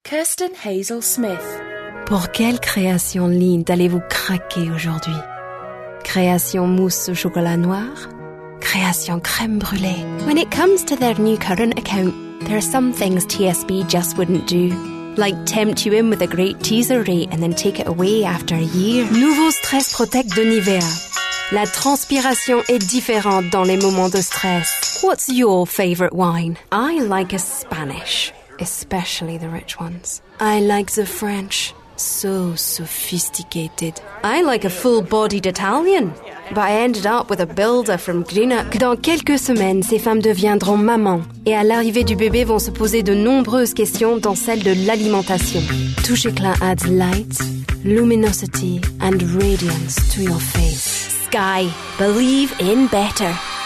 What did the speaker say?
Kirsten Hazel Smith. Pour quelle création ligne allez-vous craquer aujourd'hui? Création mousse au chocolat noir? Création crème brûlée? When it comes to their new current account, there are some things TSB just wouldn't do. Like tempt you in with a great teaser rate and then take it away after a year. Nouveau Stress Protect de Nivea. La transpiration est différente dans les moments de stress. What's your favorite wine? I like a Spanish, especially the rich ones. I like the French. So sophisticated. I like a full-bodied Italian. But I ended up with a builder from Greenock. Dans quelques semaines, ces femmes deviendront mamans. Et à l'arrivée du bébé vont se poser de nombreuses questions, dont celle de l'alimentation. Touche Éclat adds light, luminosity and radiance to your face. Sky, believe in better.